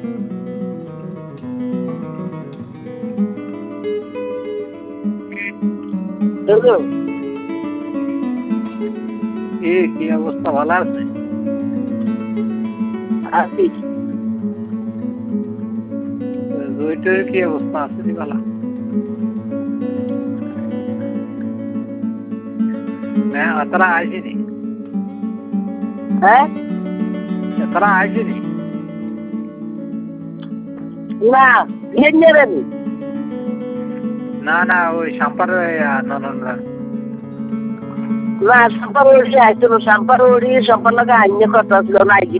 কি অবস্থা, ভালো আছে? আছি। জয়িতের কি অবস্থা আছে বলা? তারা আসেনি? হ্যাঁ, তারা আসেনি? না বিয়ে নেবেনি। না না, ওই সাম্পার নননরা। না, সম্পার ওড়ি আইছিল, সম্পার ওড়ি সম্পার লগে আইনে কথা ছিল না।